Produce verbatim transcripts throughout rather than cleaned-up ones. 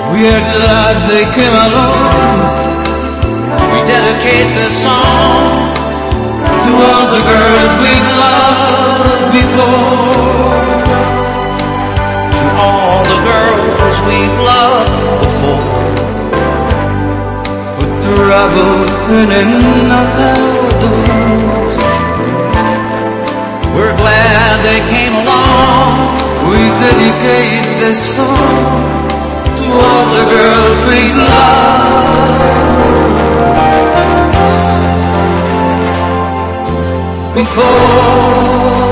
We're glad they came along. We dedicate this song to all the girls we've loved before. To all the girls we've loved before. Who traveled in and out the woods. We're glad they came along. We dedicate this song to all the girls we loved before.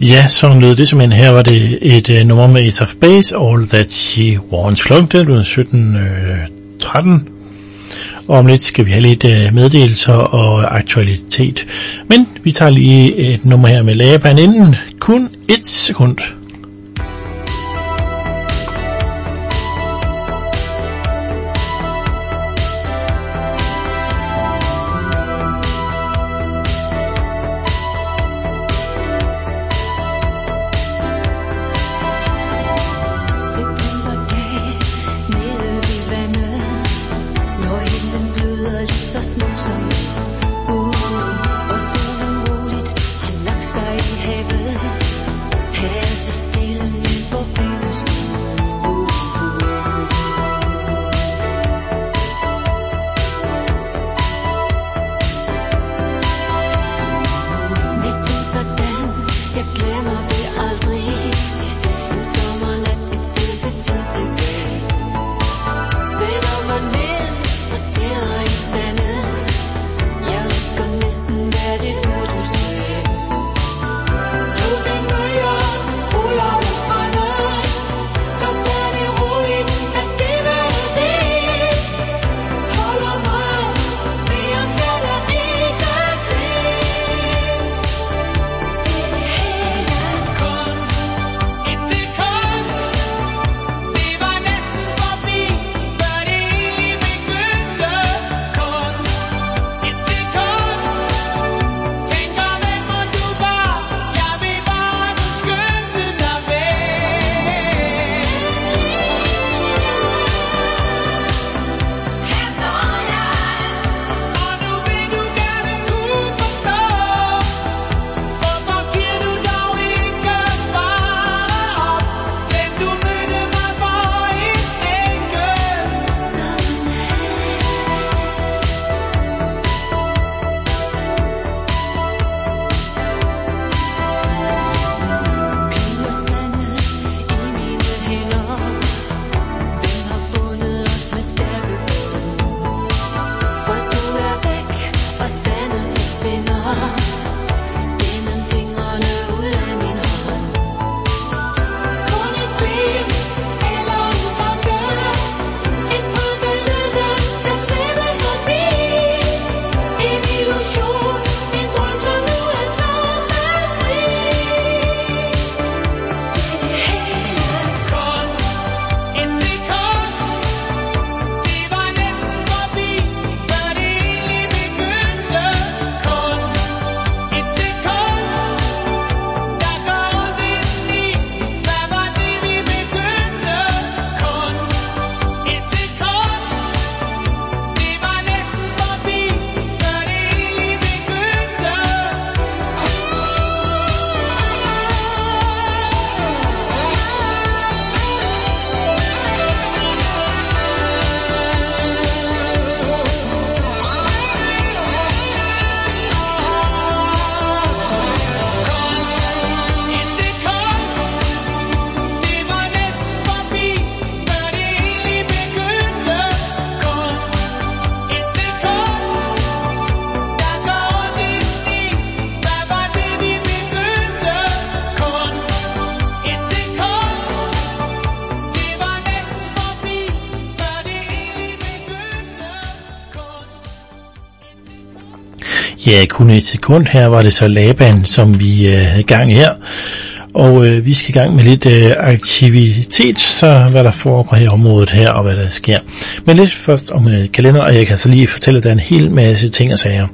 Ja, sådan lød det simpelthen. Her var det et uh, nummer med Ace of Base, All That She Wants. Klokken det blev sytten tretten, og om lidt skal vi have lidt uh, meddelelser og aktualitet. Men vi tager lige et nummer her med Laban inden. Kun et sekund. Ja, kun et sekund. Her var det så Laban, som vi øh, havde gang her. Og øh, vi skal i gang med lidt øh, aktivitet, så hvad der foregår her i området her, og hvad der sker. Men lidt først om øh, kalender, og jeg kan så lige fortælle, at der er en hel masse ting og sager.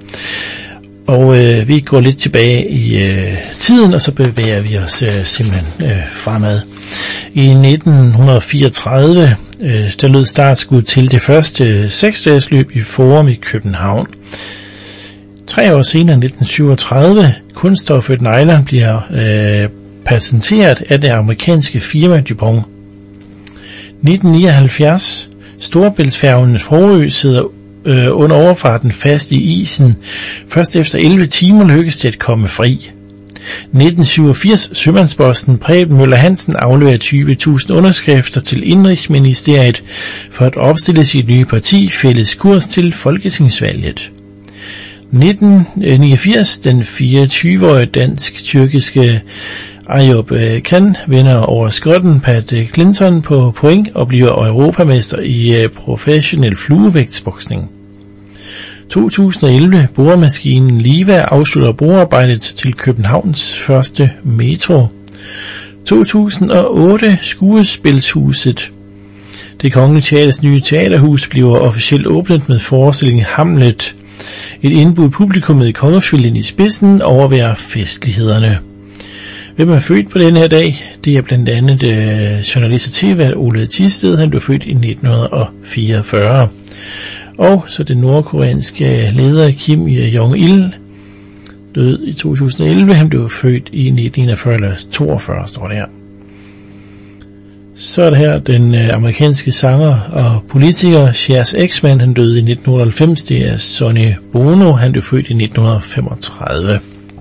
Og øh, vi går lidt tilbage i øh, tiden, og så bevæger vi os øh, simpelthen øh, fremad. I nitten fireogtredive, øh, der lød startskud til det første øh, seksdagesløb i Forum i København. Tre år senere, nitten syvogtredive, kunststoffet nylon bliver øh, patenteret af det amerikanske firma DuPont. nitten nioghalvfjerds, Storebæltsfærgen Sprogø sidder øh, under overfarten fast i isen. Først efter elleve timer lykkedes det at komme fri. nitten syvogfirs, Sømandsposten Preben Møller Hansen afleverer tyve tusind underskrifter til Indenrigsministeriet for at opstille sit nye parti Fælles Kurs til folketingsvalget. nitten niogfirs, den fireogtyve-årige dansk-tyrkiske Ayub Khan vinder over skotten Pat Clinton på point og bliver europamester i professionel fluevægtsboksning. to tusind og elleve boremaskinen Liva afslutter borearbejdet til Københavns første metro. to tusind og otte Skuespilshuset. Det Kongelige Teaters nye teaterhus bliver officielt åbnet med forestillingen Hamlet. Et indbudt publikum med kongefamilien i spidsen overværer festlighederne. Hvem er født på denne her dag? Det er blandt andet øh, journalist og tv-vært Ole Thisted. Han blev født i nitten fireogfyrre. Og så den nordkoreanske leder Kim Jong-il døde i to tusind og elleve. Han blev født i nitten enogfyrre eller toogfyrre, står det her. Så er det her den øh, amerikanske sanger og politiker Cher's X-Man. Han døde i nitten otteoghalvfems. Det er Sonny Bono. Han blev født i nitten femogtredive.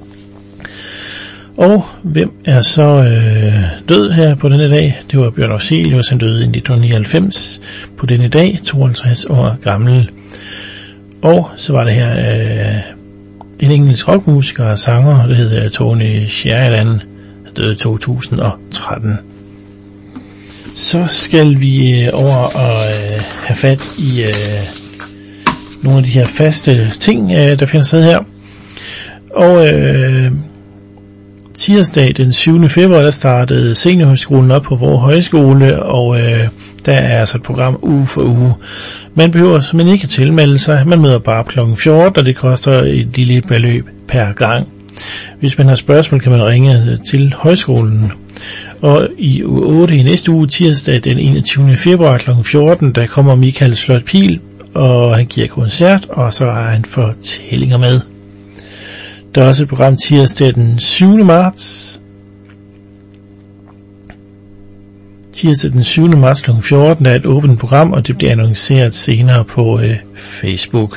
Og hvem er så øh, død her på denne dag? Det var Bjørn Afzelius. Han døde i nitten nioghalvfems på denne dag, tooghalvtreds år gammel. Og så var det her øh, en engelsk rockmusiker og sanger, der hedder Tony Sheridan. Han døde i to tusind og tretten. Så skal vi øh, over og øh, have fat i øh, nogle af de her faste ting, øh, der finder sted her. Og øh, tirsdag den syvende februar, der startede seniorhøjskolen op på vores højskole, og øh, der er altså et program uge for uge. Man behøver simpelthen ikke at tilmelde sig. Man møder bare klokken fjorten, og det koster et lille beløb per gang. Hvis man har spørgsmål, kan man ringe til højskolen. Og i uge otte i næste uge, tirsdag den enogtyvende februar klokken fjorten, der kommer Michael Slot Pil, og han giver koncert, og så har han fortællinger med. Der er også et program tirsdag den syvende marts. Tirsdag den syvende marts klokken fjorten, der er et åbent program, og det bliver annonceret senere på øh, Facebook.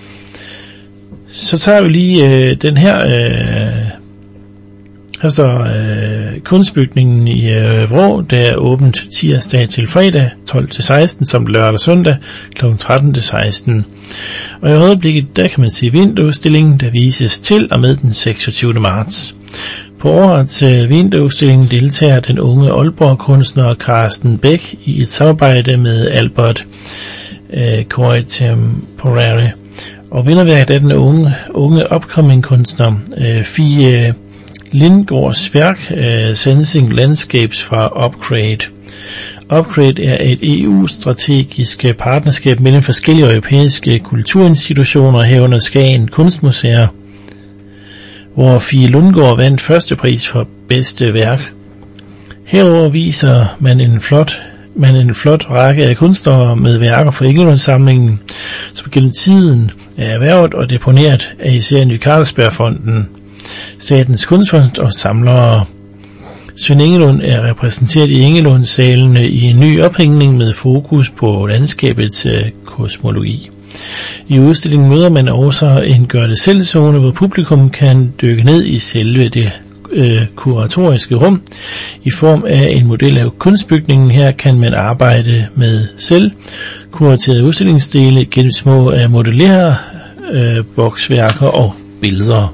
Så tager vi lige øh, den her. Øh, her står øh, kunstbygningen i øh, Vrå. Det er åbent tirsdag til fredag tolv til seksten, som lørdag og søndag klokken tretten til seksten. Og i øjeblikket, der kan man se vinterudstillingen, der vises til og med den seksogtyvende marts. På årets øh, vinterudstillingen deltager den unge Aalborg-kunstner Carsten Bæk i et samarbejde med Albert øh, Contemporary. Og vinderværket er den unge, unge upcoming-kunstner øh, Fie Lindgaards værk, øh, Sensing Landscapes fra Upgrade. Upgrade er et E U-strategisk partnerskab mellem forskellige europæiske kulturinstitutioner, herunder Skagen Kunstmuseer, hvor Fie Lundgaard vandt første pris for bedste værk. Herover viser man en flot, man en flot række af kunstnere med værker fra Ingelund-samlingen, som gennem tiden er erhvervet og deponeret af især Ny Carlsbergfonden, Statens Kunstfond og samlere. Svend Ingelund er repræsenteret i Ingelund-salene i en ny ophængning med fokus på landskabets øh, kosmologi. I udstillingen møder man også en gør-det-selv-zone, hvor publikum kan dykke ned i selve det øh, kuratoriske rum. I form af en model af kunstbygningen her kan man arbejde med selv kuraterede udstillingsdele gennem små øh, modellerede øh, voksværker og billeder.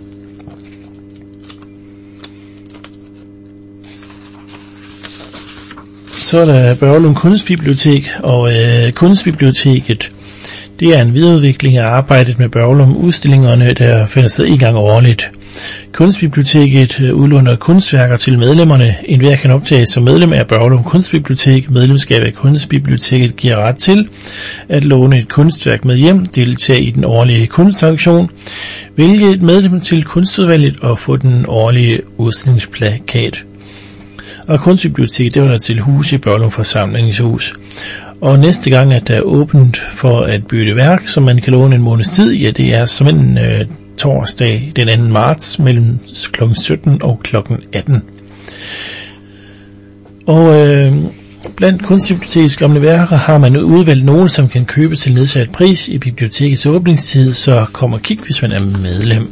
Så er der Børglum Kunstbibliotek, og øh, Kunstbiblioteket, det er en videreudvikling af arbejdet med Børglum udstillingerne, der finder sted en gang årligt. Kunstbiblioteket udlåner kunstværker til medlemmerne. Enhver kan optages som medlem af Børglum Kunstbibliotek. Medlemskab af Kunstbiblioteket giver ret til at låne et kunstværk med hjem, deltage i den årlige kunstauktion, vælge et medlem til kunstudvalget og få den årlige udstillingsplakat. Og Kunstbiblioteket, det var der til hus i Børglum Forsamlingshus. Og næste gang, at der er åbent for at bytte værk, som man kan låne en måneds tid, ja, det er som en øh, torsdag den anden marts mellem klokken sytten og klokken atten. Og øh, blandt Kunstbibliotekets gamle værker har man udvalgt nogle, som kan købe til nedsat pris i bibliotekets åbningstid, så kom og kig, hvis man er medlem.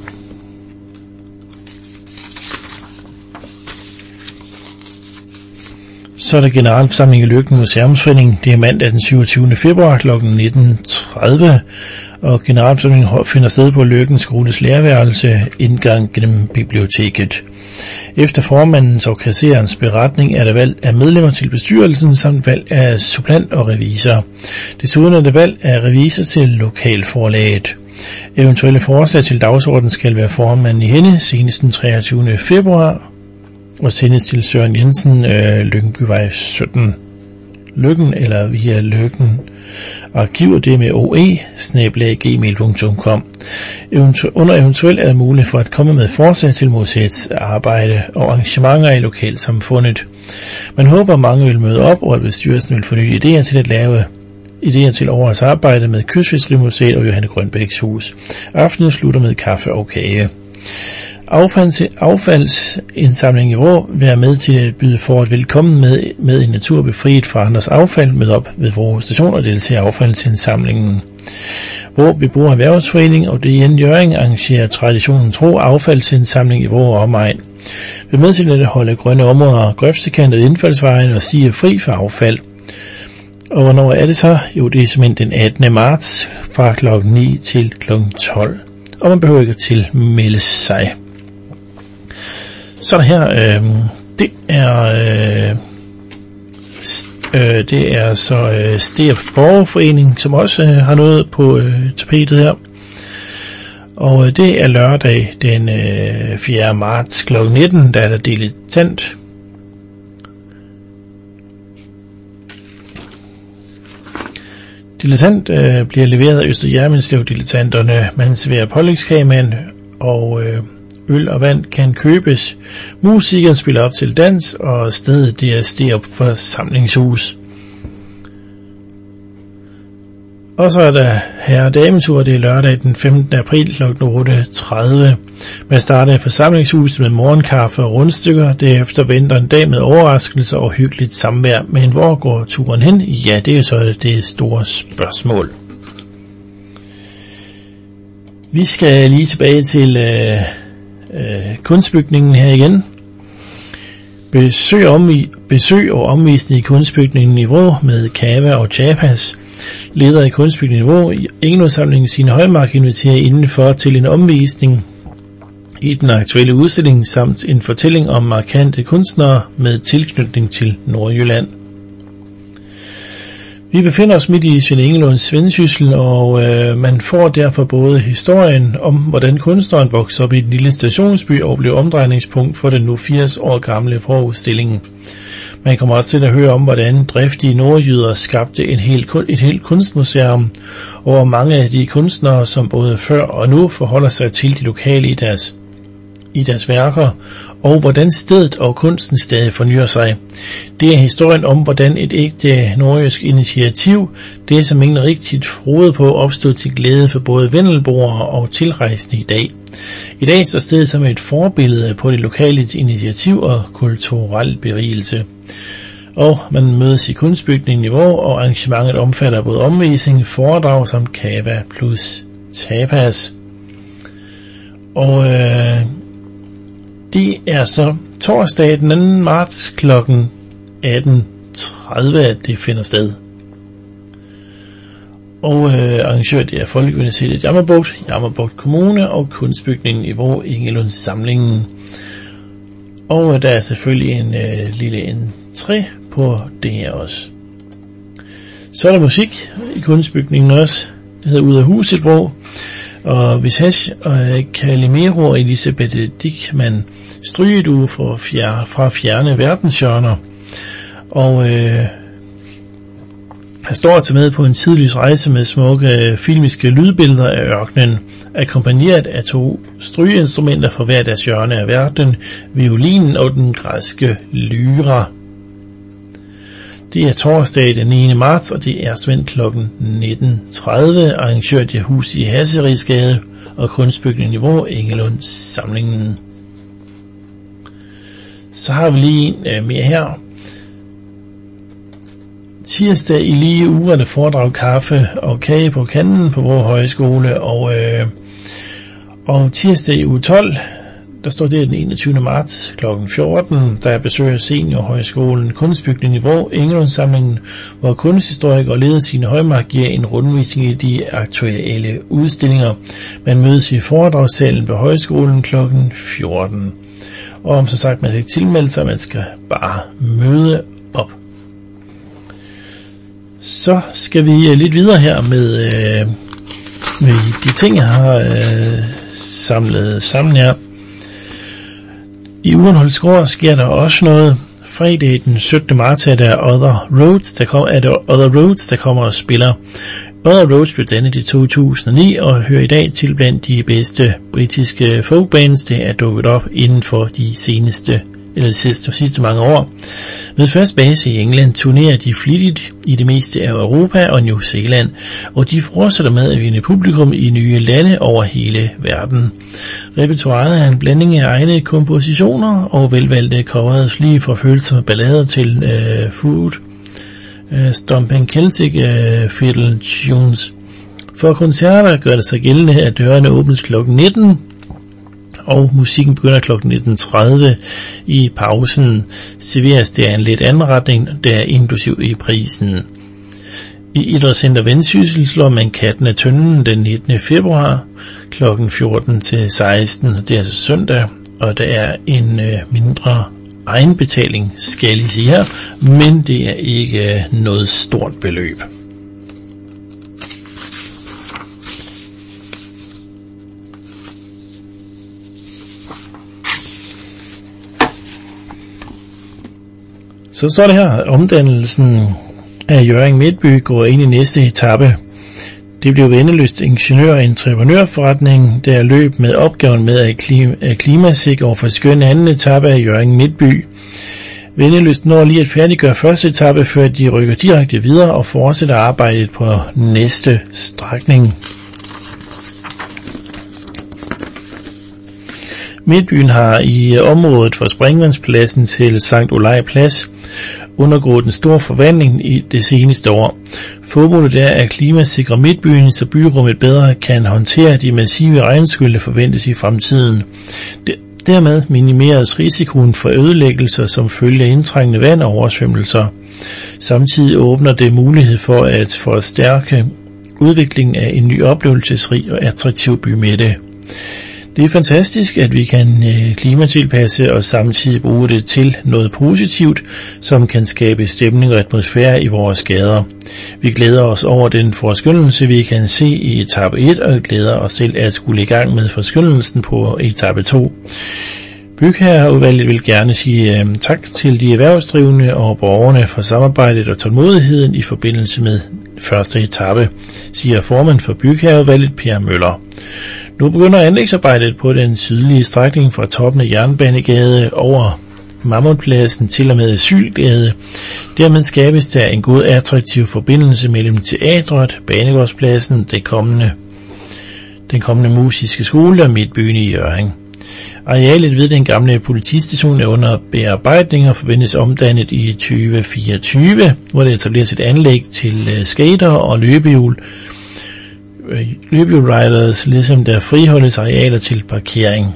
Så er der generalforsamling i Løkken Museumsforening. Det er mandag den syvogtyvende februar kl. nitten tredive, og generalforsamlingen finder sted på Løkken Skoles lærerværelse, indgang gennem biblioteket. Efter formandens og kassererens beretning er der valg af medlemmer til bestyrelsen samt valg af supplant og revisor. Desuden er der valg af revisor til lokalforlaget. Eventuelle forslag til dagsordenen skal være formanden i hende senest den treogtyvende februar og sendes til Søren Jensen, øh, Lyngbyvej sytten. Lykken eller via Lykken arkiver det med oe snabel-a gmail punktum com. Eventu- under eventuelt er der mulighed for at komme med forslag til museets arbejde og arrangementer i lokalsamfundet. Man håber, at mange vil møde op, og at bestyrelsen vil få nye idéer til at lave idéer til årets arbejde med Kystfiskerimuseet og Johanne Grønbæks hus. Aftenen slutter med kaffe og kage. Affalds, affaldsindsamling i Vrå vil være med til at byde for et velkommen med, med en natur befriet fra andres affald med op ved Vrå station og deltager affaldsindsamlingen. Vrå beboer erhvervsforening og D N Hjørring arrangerer traditionen tro affaldsindsamling i Vrå og omegn. Vi er med til at holde grønne områder, grøftekanter, indfaldsvejen og sige fri for affald. Og hvornår er det så? Jo, det er simpelthen den attende marts fra klokken ni til klokken tolv. Og man behøver ikke til melde sig. Så er der her, øh, det er, øh, øh, det er så øh, Sterup Borgerforening, som også øh, har noget på øh, tapetet her. Og øh, det er lørdag den øh, fjerde marts klokken nitten, der er der dilettant. Dilettant øh, bliver leveret af Øster Hjermenslev dilettanterne. Man serverer pålægskagemand, og øh, øl og vand kan købes. Musikeren spiller op til dans, og stedet det er Sterup Forsamlingshus. Og så er der herre- og dametur, det er lørdag den femtende april klokken otte tredive. Man starter i forsamlingshuset med morgenkaffe og rundstykker. Derefter venter en dag med overraskelser og hyggeligt samvær. Men hvor går turen hen? Ja, det er jo så det store spørgsmål. Vi skal lige tilbage til øh, øh, kunstbygningen her igen. Besøg, omvi- besøg og omvisning i kunstbygningen i Vrå med kava og tapas. Leder i kunstbygningen i Vrå, Engelundsamlingen Signe Højmark, inviterer indenfor til en omvisning i den aktuelle udstilling samt en fortælling om markante kunstnere med tilknytning til Nordjylland. Vi befinder os midt i Svend Engelunds Vendsyssel, og øh, man får derfor både historien om, hvordan kunstneren voksede op i den lille stationsby og blev omdrejningspunkt for den nu firs år gamle Vrå-udstillingen. Man kommer også til at høre om, hvordan driftige nordjyder skabte en hel, et helt kunstmuseum, og hvor mange af de kunstnere, som både før og nu forholder sig til de lokale i deres, i deres værker, og hvordan stedet og kunsten stadig fornyer sig. Det er historien om, hvordan et ægte nordjysk initiativ, det som ingen rigtigt troede på, opstod til glæde for både vendelboere og tilrejsende i dag. I dag står stedet som et forbillede på det lokale initiativ og kulturel berigelse. Og man mødes i kunstbygningen i Vrå, og arrangementet omfatter både omvisning, foredrag samt kava plus tapas. Og øh, det er så torsdag den anden marts klokken atten tredive, at det finder sted. Og øh, arrangør det er Folkeuniversitetet Jammerbugt, Jammerbugt Kommune og kunstbygningen i Vrå, Engelunds Samlingen. Og øh, der er selvfølgelig en øh, lille entré på det her også. Så er der musik i kunstbygningen også. Det hedder Ud af huset Vrå. Og Visage og Calimero og Elisabeth Dickmann strygeduo fra, fjer, fra fjerne verdenshjørner. Og øh, han står altså med på en tidløs rejse med smukke filmiske lydbilleder af ørkenen, akkompagneret af to strygeinstrumenter fra hver deres hjørne af verden, violinen og den græske lyra. Det er torsdag den niende marts, og det er svendt klokken nitten tredive. Arrangørt i hus i Hasserisgade og kunstbygningen i Vrå, Engelunds Samlingen. Så har vi lige en øh, mere her. Tirsdag i lige uger, der foredrag kaffe og kage på kanden på Vrå Højskole, og, øh, og tirsdag i uge tolv, Der står det den enogtyvende marts klokken fjorten, der besøger Seniorhøjskolen Kunstbygning i Vrå Engelundsamlingen, hvor kunsthistoriker og leder Signe Højmark giver en rundvisning i de aktuelle udstillinger. Man mødes i foredragssalen på højskolen klokken fjorten. Og om så sagt, man skal ikke tilmelde sig, man skal bare møde op. Så skal vi lidt videre her med, øh, med de ting, jeg har øh, samlet sammen her. I Urenholdsgård sker der også noget. Fredag den syttende marts er der Other Roads, der kommer, er der Other Roads, der kommer og spiller. Other Roads blev dannet i to tusind og ni og hører i dag til blandt de bedste britiske folkbands, det er dukket op inden for de seneste eller de sidste, sidste mange år. Med første base i England turnerer de flittigt i det meste af Europa og New Zealand, og de fortsætter med at vinde publikum i nye lande over hele verden. Repertoiret er en blanding af egne kompositioner og velvalgte covers lige fra følsomme ballader til uh, food, uh, Stomping Celtic uh, fiddle tunes. For koncerter gør det sig gældende, at dørene åbnes klokken nitten, og musikken begynder klokken nitten tredive. I pausen serveres det en lidt anden retning, der er inklusiv i prisen. I Idrætscenter Vendsyssel slår man katten af tønden den nittende februar klokken fjorten til seksten. Det er altså søndag, og der er en øh, mindre egenbetaling, skal jeg sige her, men det er ikke øh, noget stort beløb. Så står det her, omdannelsen af Hjørring Midtby går ind i næste etape. Det blev vendeløst ingeniør- og entreprenørforretning, der løb med opgaven med at klima- klimasikre og forskønne anden etape af Hjørring Midtby. Vendeløst når lige at færdiggøre første etape, før de rykker direkte videre og fortsætter arbejdet på næste strækning. Midtbyen har i området fra Springvandspladsen til Sankt Olaj Plads undergået en stor forvandling i det seneste år. Formålet er at klimasikre Midtbyen, så byrummet bedre kan håndtere de massive regnskyl, der forventes i fremtiden. Dermed minimeres risikoen for ødelæggelser som følge af indtrængende vand og oversvømmelser. Samtidig åbner det mulighed for at forstærke udviklingen af en ny oplevelsesrig og attraktiv bymidte. Det er fantastisk, at vi kan øh, klimatilpasse og samtidig bruge det til noget positivt, som kan skabe stemning og atmosfære i vores gader. Vi glæder os over den forskønnelse, vi kan se i etape et, og glæder os til at skulle i gang med forskønnelsen på etape to. Bygherreudvalget vil gerne sige øh, tak til de erhvervsdrivende og borgerne for samarbejdet og tålmodigheden i forbindelse med første etape, siger formand for Bygherreudvalget Per Møller. Nu begynder anlægsarbejdet på den sydlige strækning fra toppen af Jernbanegade over Mammutpladsen til og med Asylgade. Dermed skabes der en god attraktiv forbindelse mellem teatret, Banegårdspladsen, det kommende, den kommende musiske skole og Midtbyen i Hjørring. Arealet ved den gamle politistation er under bearbejdning og forventes omdannet i tyve fireogtyve, hvor det etableres et anlæg til skater og løbehjul. Løbehjulriders, ligesom der friholdes arealer til parkering.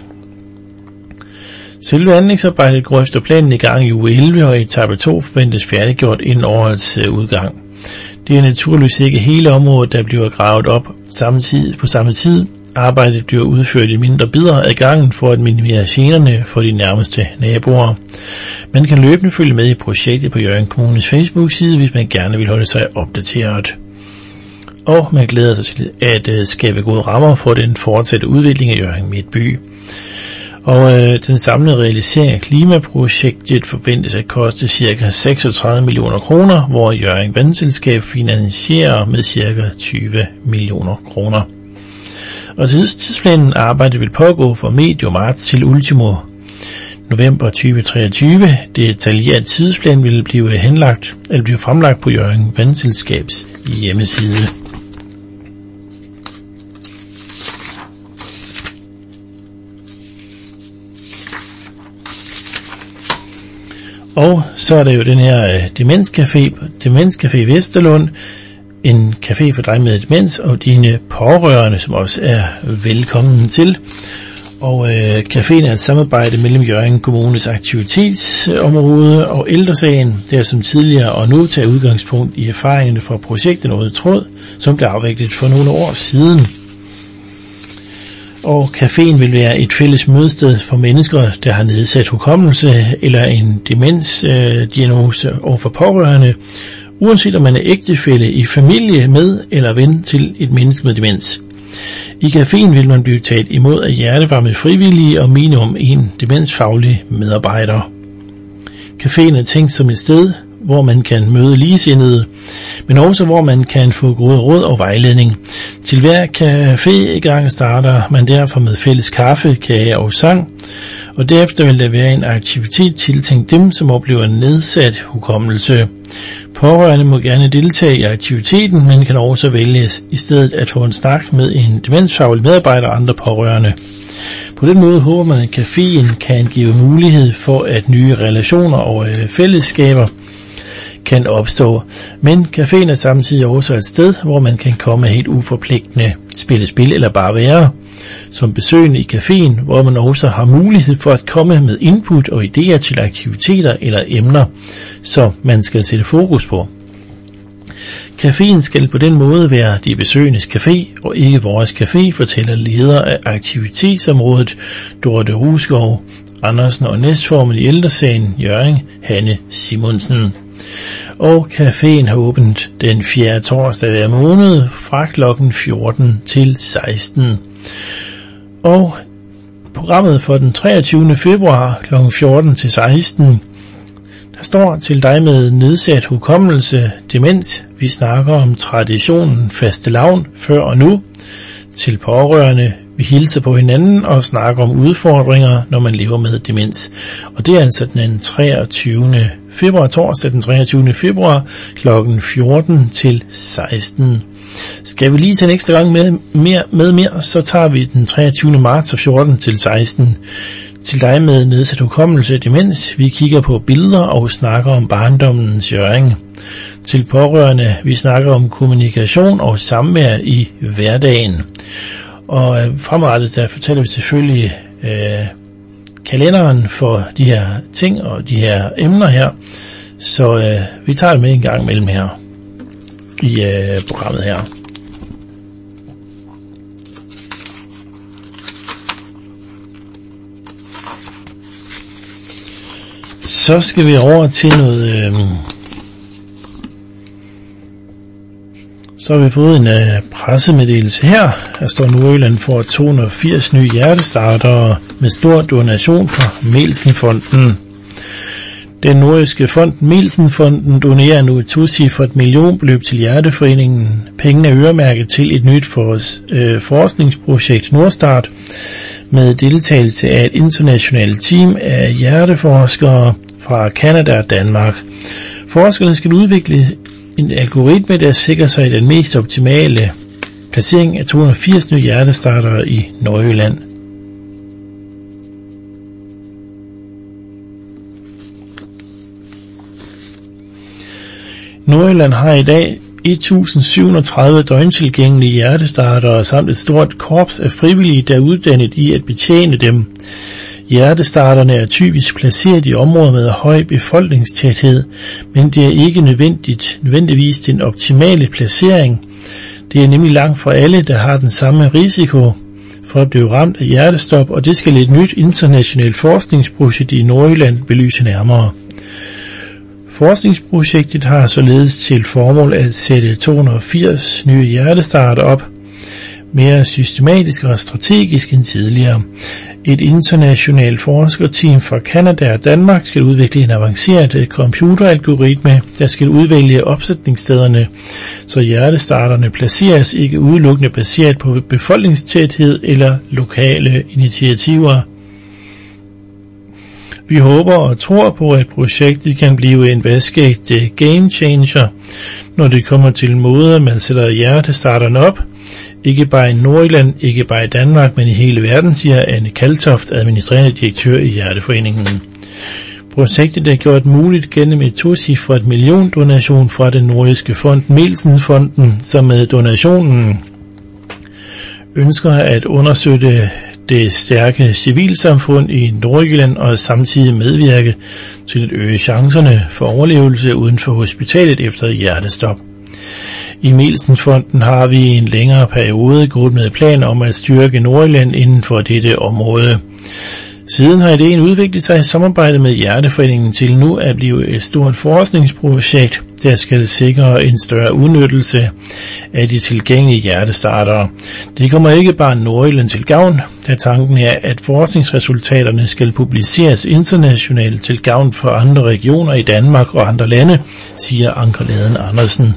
Selve anlægsarbejdet går efter planen i gang i uge elleve, og etape to forventes færdiggjort inden årets udgang. Det er naturligvis ikke hele området, der bliver gravet op samtidig, på samme tid. Arbejdet bliver udført i mindre bidder ad gangen for at minimere generne for de nærmeste naboer. Man kan løbende følge med i projektet på Hjørring Kommunes Facebook-side, hvis man gerne vil holde sig opdateret. Og man glæder sig til at uh, skabe gode rammer for den fortsatte udvikling af Hjørring Midtby. Og uh, den samlede realisering af klimaprojektet forventes at koste ca. seksogtredive millioner kroner, hvor Hjørring Vandselskab finansierer med ca. tyve millioner kroner. Og tidsplanen arbejdet vil pågå fra medio marts til ultimo november tyve treogtyve. Det detaljerede tidsplan vil blive henlagt eller blive fremlagt på Hjørring Vandselskabs hjemmeside. Og så er der jo den her uh, Demenscafé, Demenscafé Vesterlund, en café for dig med demens og dine pårørende, som også er velkommen til. Og øh, caféen er et samarbejde mellem Hjørring Kommunes aktivitetsområde og Ældresagen, der som tidligere og nu tager udgangspunkt i erfaringerne fra projektet Noget Tråd, som blev afviklet for nogle år siden. Og caféen vil være et fælles mødested for mennesker, der har nedsat hukommelse eller en demensdiagnose øh, og for pårørende, uanset om man er ægtefælle i familie med eller ven til et menneske med demens. I caféen vil man blive taget imod af hjertevarme frivillige og minimum en demensfaglig medarbejder. Caféen er tænkt som et sted, hvor man kan møde ligesindede, men også hvor man kan få gode råd og vejledning. Til hver cafégang starter man derfor med fælles kaffe, kage og sang, og derefter vil der være en aktivitet tiltænkt dem, som oplever nedsat hukommelse. Pårørende må gerne deltage i aktiviteten, men kan også vælges i stedet at få en snak med en demensfaglig medarbejder og andre pårørende. På den måde håber man, at caféen kan give mulighed for, at nye relationer og fællesskaber kan opstå. Men caféen er samtidig også et sted, hvor man kan komme helt uforpligtende, spille spil eller bare være som besøgende i caféen, hvor man også har mulighed for at komme med input og idéer til aktiviteter eller emner, som man skal sætte fokus på. Caféen skal på den måde være de besøgendes café og ikke vores café, fortæller leder af aktivitetsområdet Dorte Ruskov Andersen og næstformand i Ældresagen Hjørring, Hanne Simonsen. Og caféen har åbent den fjerde torsdag hver måned fra klokken fjorten til seksten. Og programmet for den treogtyvende februar klokken fjorten til seksten, der står til dig med nedsat hukommelse, demens. Vi snakker om traditionen fastelavn før og nu. Til pårørende, vi hilser på hinanden og snakker om udfordringer, når man lever med demens. Og det er altså den treogtyvende februar, torsdag den treogtyvende februar klokken fjorten til seksten. Skal vi lige tage en ekstra gang med mere, med mere, så tager vi den treogtyvende marts fra fjorten til seksten. Til dig med nedsat hukommelse demens. Vi kigger på billeder og snakker om barndommens Hjørring. Til pårørende, vi snakker om kommunikation og samvær i hverdagen. Og øh, fremadrettet, der fortæller vi selvfølgelig øh, kalenderen for de her ting og de her emner her. Så øh, vi tager det med en gang mellem her i øh, programmet her. Så skal vi over til noget... Øh, Så har vi fået en uh, pressemeddelelse her. Der står Nordjylland for to hundrede og firs nye hjertestartere med stor donation fra Mielsen-fonden. Den nordjyske fond Mielsen-fonden donerer nu et tocifret millionbeløb til Hjerteforeningen. Pengene er øremærket til et nyt for, øh, forskningsprojekt Nordstart med deltagelse af et internationalt team af hjerteforskere fra Canada og Danmark. Forskerne skal udvikle en algoritme, der sikrer sig den mest optimale placering af to hundrede og firs nye hjertestartere i Nordjylland. Nordjylland har i dag et tusind syv hundrede og tredive døgntilgængelige hjertestartere samt et stort korps af frivillige, der er uddannet i at betjene dem. Hjertestarterne er typisk placeret i områder med høj befolkningstæthed, men det er ikke nødvendigt, nødvendigvis den optimale placering. Det er nemlig langt fra alle, der har den samme risiko for at blive ramt af hjertestop, og det skal et nyt internationalt forskningsprojekt i Nordjylland belyse nærmere. Forskningsprojektet har således til formål at sætte to hundrede og firs nye hjertestarter op, mere systematisk og strategisk end tidligere. Et internationalt forskerteam fra Canada og Danmark skal udvikle en avanceret computeralgoritme, der skal udvælge opsætningsstederne, så hjertestarterne placeres ikke udelukkende baseret på befolkningstæthed eller lokale initiativer. Vi håber og tror på, at projektet kan blive en vaskeægte game changer, når det kommer til måder, man sætter hjertestarterne op. Ikke bare i Nordjylland, ikke bare i Danmark, men i hele verden, siger Anne Kaltoft, administrerende direktør i Hjerteforeningen. Projektet er gjort muligt gennem et tocifret milliondonation fra den nordiske fond Mielsen-fonden, som med donationen ønsker at understøtte det stærke civilsamfund i Nordjylland og samtidig medvirke til at øge chancerne for overlevelse uden for hospitalet efter hjertestop. I Mielsen-fonden har vi i en længere periode gået med planer om at styrke Nordjylland inden for dette område. Siden har ideen udviklet sig i samarbejde med Hjerteforeningen til nu at blive et stort forskningsprojekt, der skal sikre en større udnyttelse af de tilgængelige hjertestartere. Det kommer ikke bare Nordjylland til gavn, da tanken er, at forskningsresultaterne skal publiceres internationalt til gavn for andre regioner i Danmark og andre lande, siger Anker Laden Andersen.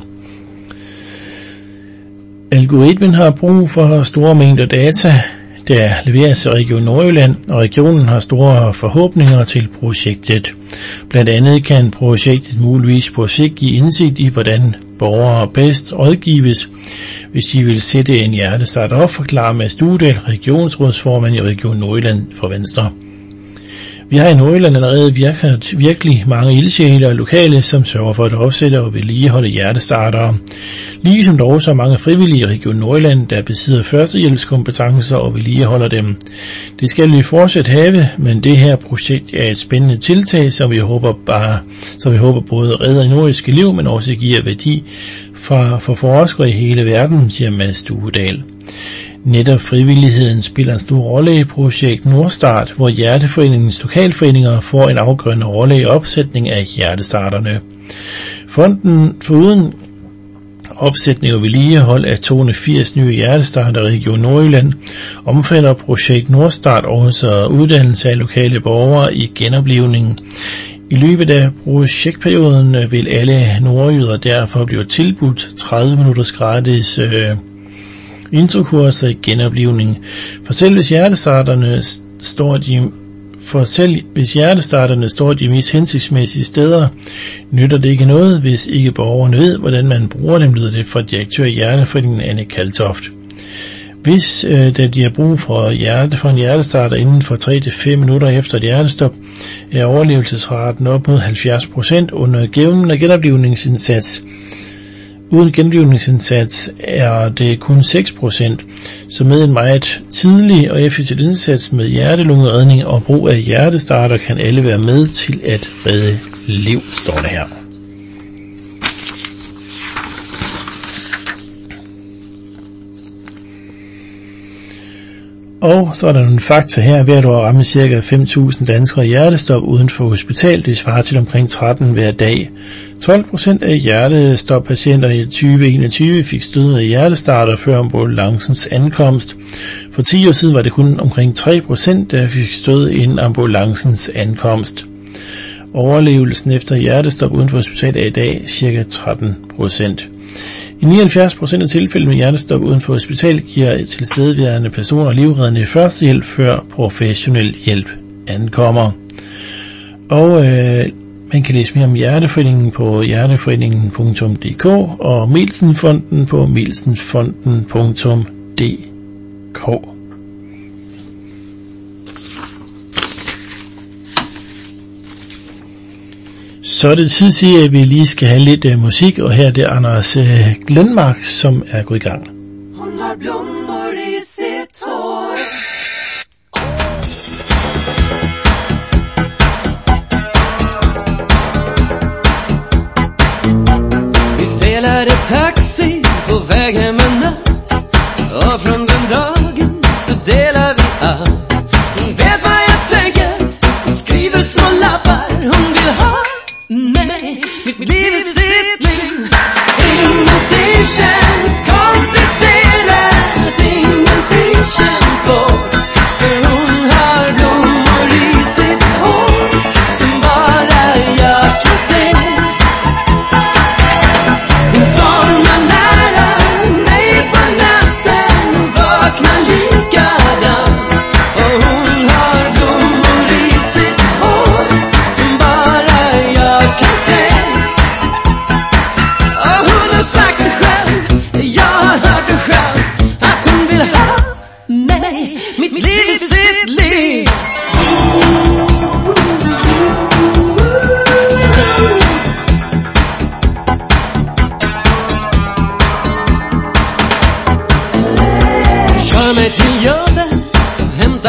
Algoritmen har brug for store mængder data, der leveres til Region Nordjylland, og regionen har store forhåbninger til projektet. Blandt andet kan projektet muligvis på sigt give indsigt i, hvordan borgere bedst rådgives, hvis de vil sætte en hjertestart op, forklarer Mads Dudal, regionsrådsformand i Region Nordjylland for Venstre. Vi har i Nordjylland allerede virket virkelig mange ildsjæle og lokale, som sørger for at opsætte og vedligeholde hjertestartere. Ligesom der også er mange frivillige i Region Nordjylland, der besidder førstehjælpskompetencer og vedligeholder dem. Det skal vi fortsat have, men det her projekt er et spændende tiltag, som vi håber, bare, som vi håber både redder i nordiske liv, men også giver værdi for, for forskere i hele verden, siger Mads Dudal. Netop frivilligheden spiller en stor rolle i projekt Nordstart, hvor Hjerteforeningens lokalforeninger får en afgørende rolle i opsætning af hjertestarterne. Fonden foruden opsætning og vedligehold af to hundrede og firs nye hjertestarter i Region Nordjylland omfatter projekt Nordstart også uddannelse af lokale borgere i genoplivningen. I løbet af projektperioden vil alle nordjyder derfor blive tilbudt tredive minutters gratis øh, introkurser i genoplivning. For selv hvis hjertestarterne står de For selv hvis hjertestarterne står de mest hensigtsmæssige steder, nytter det ikke noget, hvis ikke borgerne ved, hvordan man bruger dem, lyder det fra direktør i Hjerteforeningen Anne Kaltoft. Hvis øh, de har brug for, hjerte, for en hjertestarter inden for tre til fem minutter efter et hjertestop, er overlevelsesraten op mod halvfjerds procent under gennem af genoplivningsindsats. Uden genoplivningsindsats er det kun seks procent, så med en meget tidlig og effektiv indsats med hjertelungeredning og brug af hjertestarter kan alle være med til at redde liv, står det her. Og så er der nogle fakta her. Hvert år rammer ca. fem tusind danskere hjertestop uden for hospital. Det svarer til omkring tretten hver dag. tolv procent af hjertestoppatienterne i tyve enogtyve fik stød med hjertestarter før ambulancens ankomst. For ti år siden var det kun omkring tre procent, der fik stød inden ambulancens ankomst. Overlevelsen efter hjertestop uden for hospital er i dag ca. tretten procent. I nioghalvfjerds procent af tilfælde med hjertestop uden for hospital giver tilstedeværende personer livreddende førstehjælp før professionel hjælp ankommer. Og øh, man kan læse mere om Hjerteforeningen på hjerteforeningen punktum d k og Mielsen-fonden på mielsenfonden punktum d k. Så er det tid til, at vi lige skal have lidt uh, musik, og her er det Anders uh, Glenmark, som er gået i gang. Hun har blommer i sit hår. Vi delade taxi på väg hem en natt, och från den dagen så delar vi allt. Hon vet vad jag tänker, hon skriver små lappar, hon vill ha mig, mitt liv är sitt liv. Ingenting känns komplicerat, ingenting känns svårt, för hon har blommor i sitt hår som bara jag kan se. Hon somnar nära mig på natten och vaknar likadant, och hon har blommor i sitt hår som bara jag kan se. Och hon har sagt det själv, jag har hört det själv, att hon vill ha mig, mitt liv i sitt liv. Kör mig till jobbet och hämta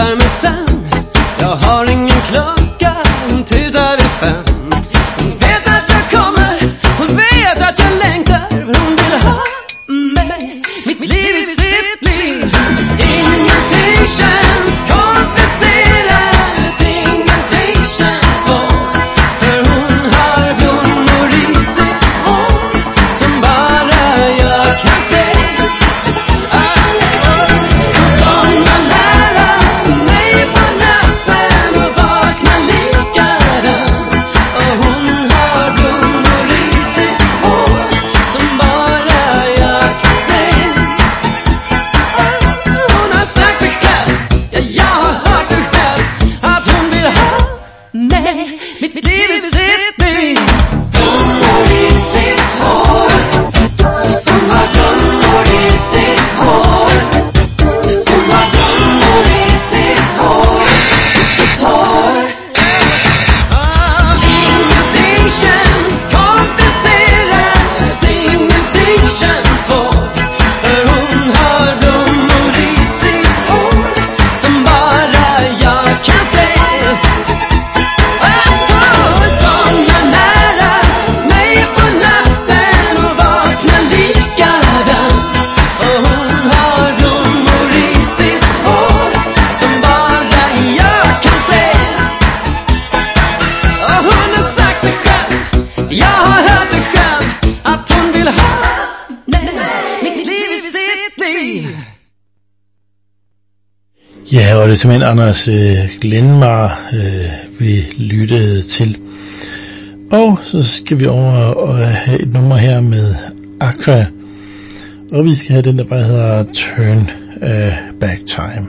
Ja, og det er simpelthen Anders øh, Glenmar, øh, vi lyttede til. Og så skal vi over og have et nummer her med Aqua. Og vi skal have den, der bare hedder Turn uh, Back Time.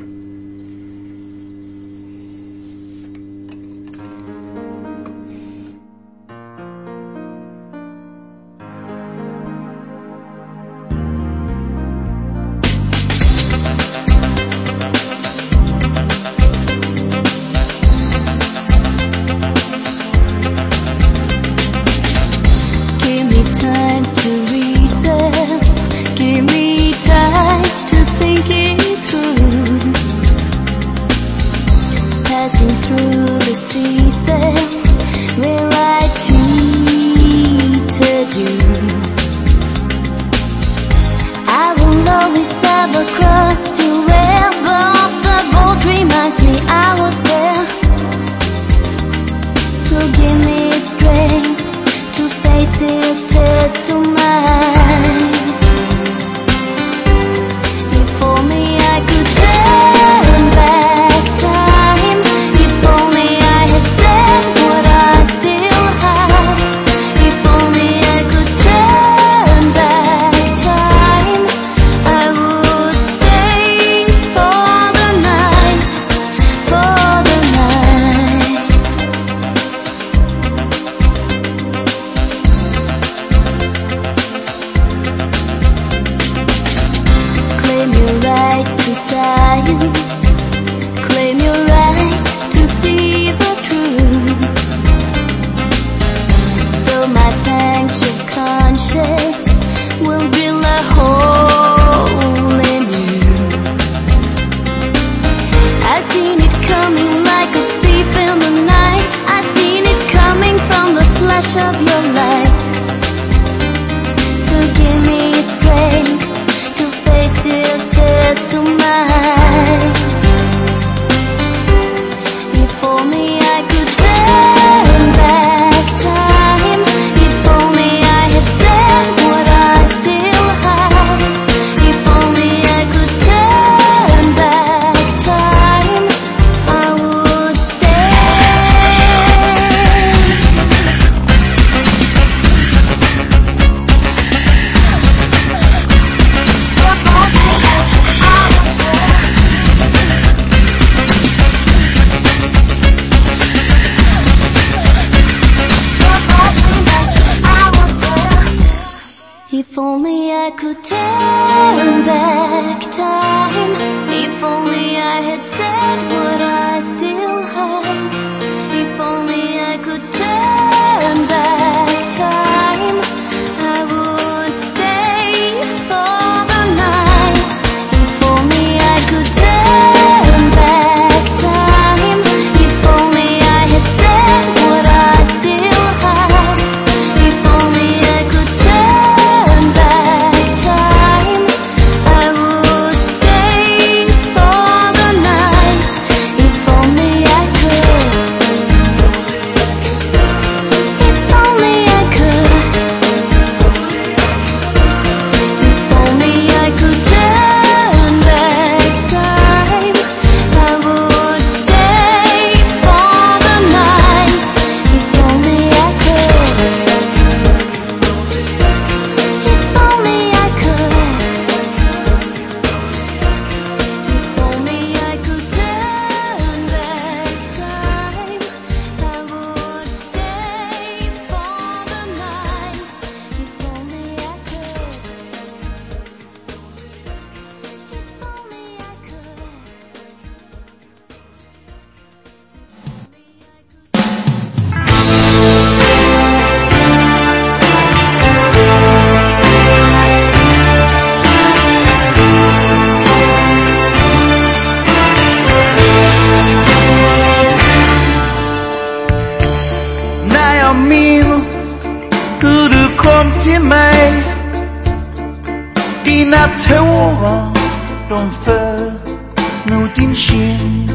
Dina tårer, de föll mot din kind.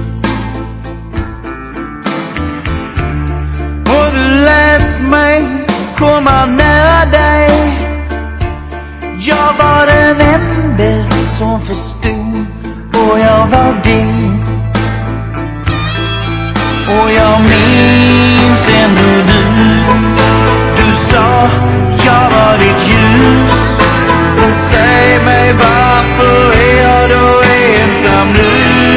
Och du lät mig komma nära dig. Jag var den enda som förstod, och jag var din. Och jag minns ännu nu, du sa jag var ditt ljus. Men säg mig, varför är jag då ensam nu?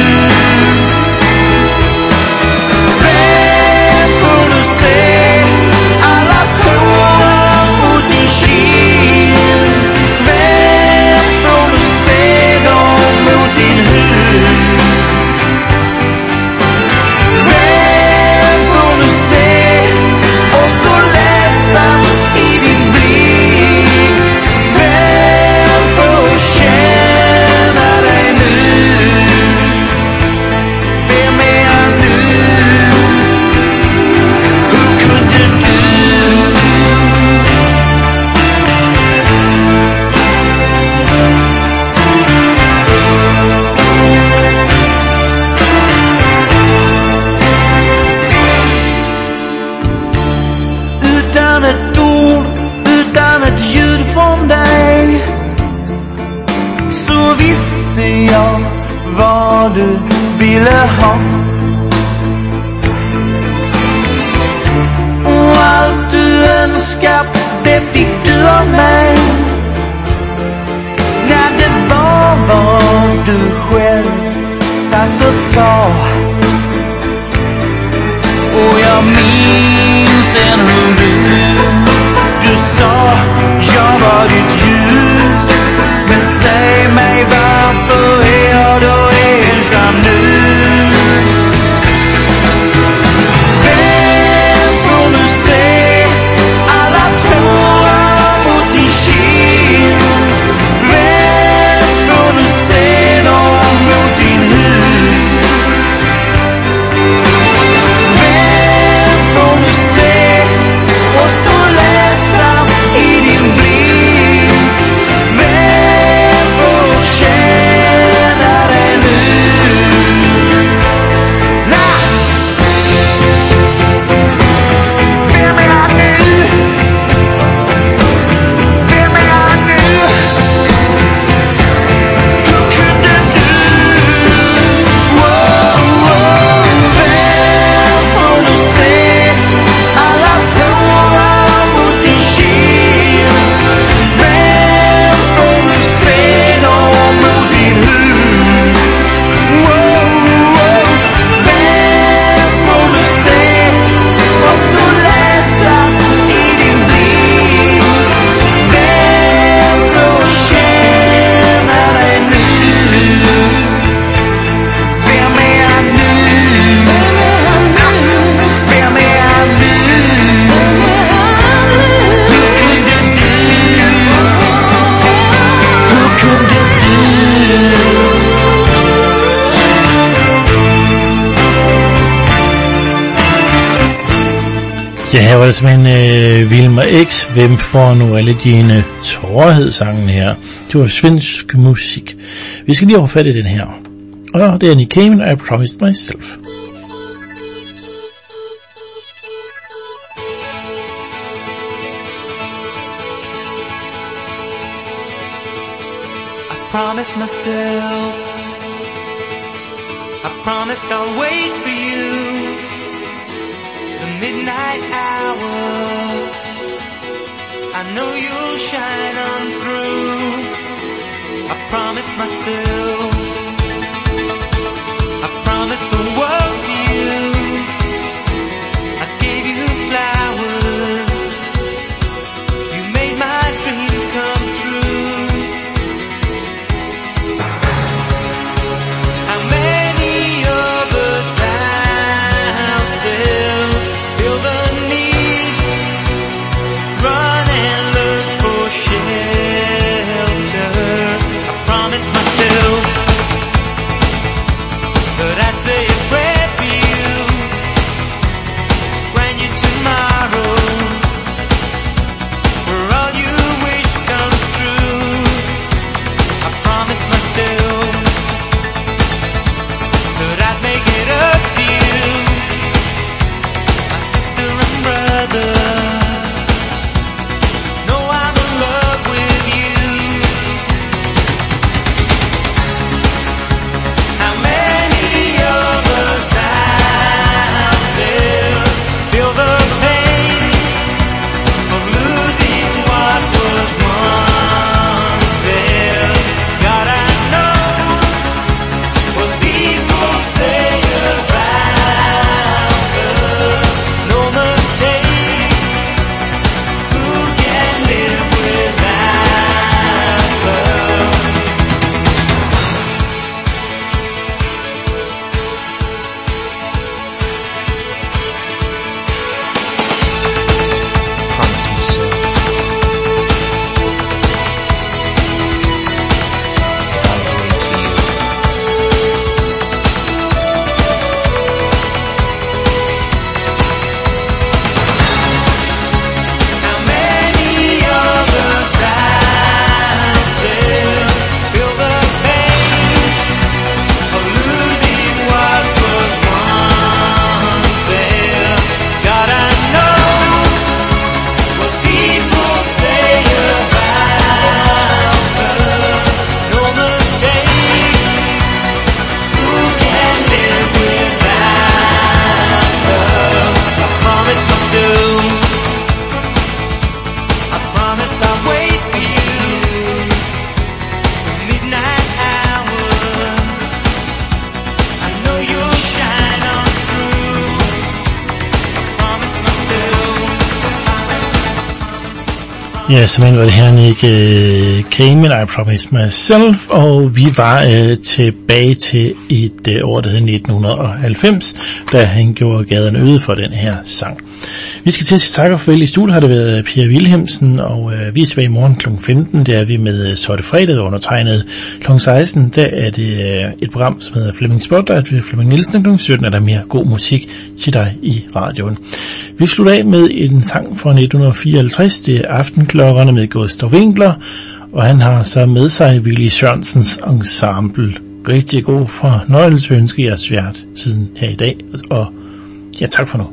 Vem får du se alla tårar mot din kind? Vem får du se dem mot din hud? Vem får du se och så ledsen i din blick? Vem får känna dig nu? Vem är jag nu? Hur kunde du? Utan ett ord, utan ett ljud från dig, så visste jag vad du ville ha. Och allt du önskat, det fick du av mig. När det var vad du själv satt och sa. Och jag minns ännu nu, du sa jag var ditt ljus. Men säg mig, varför är jag då ensam nu? Vem får du se alla tårar mot din kind? Vem får du se dem mot din hud? Vem får du se och så läsa i din blick? Vem får känna dig nu? Nej! Vem är jag nu? Vem är jag nu? Hur kunde du? Wow, wow. Vem får du se alla tårar mot din kind? Vem får du se dem mot din hud? Wow, wow. Vem får du se och så läsa i din blick? Vem får känna dig nu? Vem är jag nu? Vem är jag nu? Hur kunde du? Hur kunde du? Ja, her var det simpelthen øh, Vilma X. Hvem får nu alle dine tårerhed-sangen her? Det var svensk musik. Vi skal lige overfatte den her. Og det er Nick Cayman, I Promised Myself. I promised myself, I promised I'll wait for you, the midnight hour, I know you'll shine on through. I promised myself, I promised the world to you, I gave you flowers, you made my dreams come true. How many of us out there feel the need, run and look for shelter? I promised myself Ja, simpelthen var det her ikke uh, Came and I Promised Myself, og vi var uh, tilbage til et uh, år, der hed nitten halvfems, da han gjorde gaderne øde for den her sang. Vi skal til at sige tak og farvel. I studiet har det været Pia Wilhelmsen, og uh, vi er tilbage i morgen klokken femten. Der er vi med uh, Sorte Fredag undertegnet. klokken seksten, der er det uh, et program, som hedder Flemming Spotlight ved Flemming Nielsen. klokken sytten er der mere god musik til dig i radioen. Vi slutter af med en sang fra nitten fireoghalvtreds. Det er Aftenklokkerne med Gustav Winkler, og han har så med sig Willy Sørensens ensemble. Rigtig god fornøjelse ønsker jeg svært siden her i dag, og ja, tak for nu.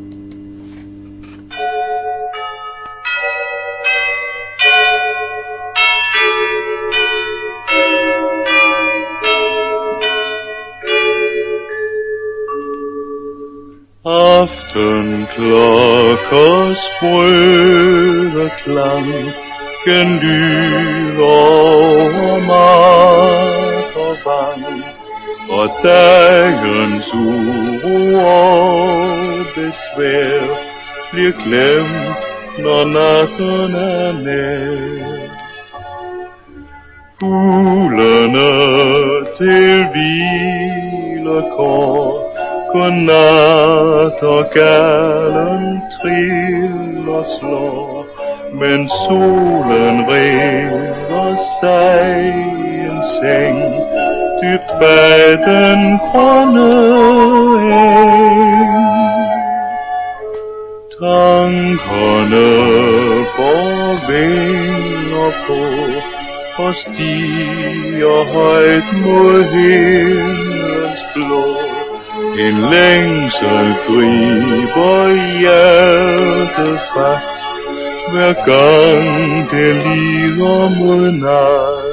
Aftenklokkers sprøde klang genlyder over mark og vand, og dagens uro og besvær bliver glemt, når natten er nær. Fuglene til hvilekår, godnat og galen triller slår, men solen river sig i en seng dybt bag den grønne eng. Tankerne får vinger på og stiger højt mod himlens blå. En længsel griber hjertet fat, hver gang det lider mod nat.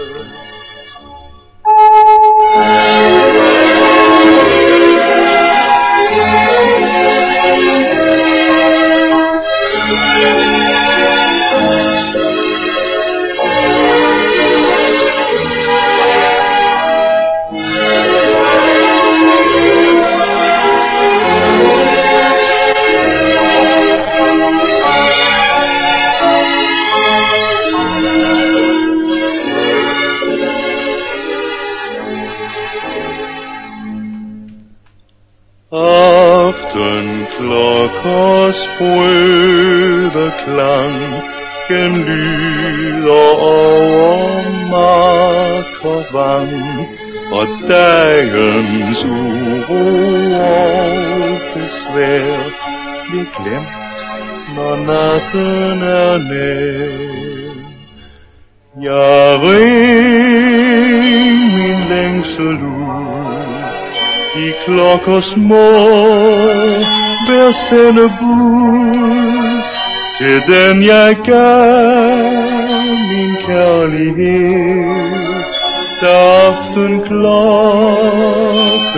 Aftenklokkers sprøde klang genlyder over mark og vand, og dagens uro og besvær bliver glemt, når natten er nær. Jeg ring min længsel ud i klokker små, hver sende bud til den jeg gav min kærlighed, da aftenklokken